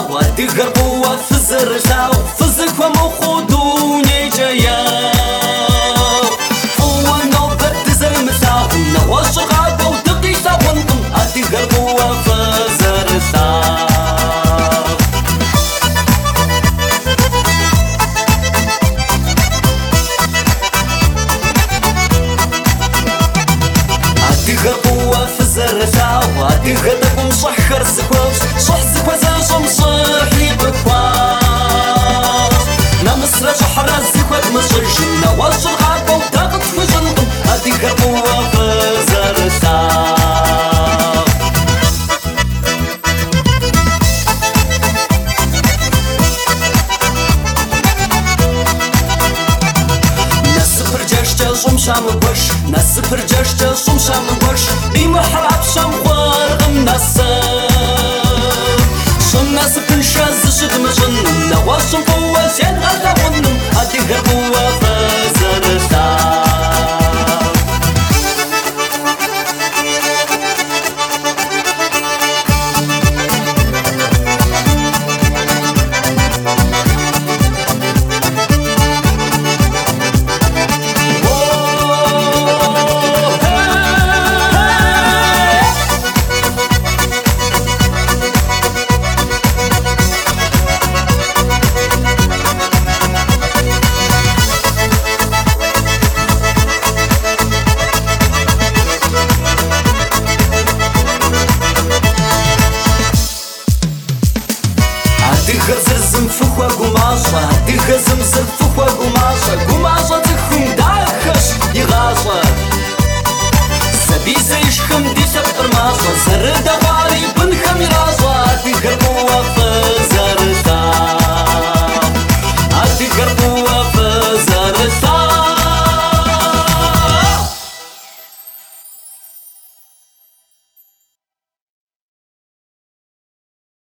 ودي غربوة في الزرساو في الزكوة مخدوني جايا هو نوبة تزرمساو نواش غابة ودقيسة ونطم ودي غربوة في الزرساو ودي غربوة في الزرساو ودي غدق ومصحر سكوش صح سكوة زاج مصحي بكواش نمسر جحر الزكوة مصيش نواش الغابة وداغت في جنطم ودي غربوة في الزرساو نسفر جاشتا صمشام بوش نسفر جاشتا صمشام بوش بمحراب شمخوار غم نسف شم نسف نشاز شد مجن نواشم فواز ينغلا ون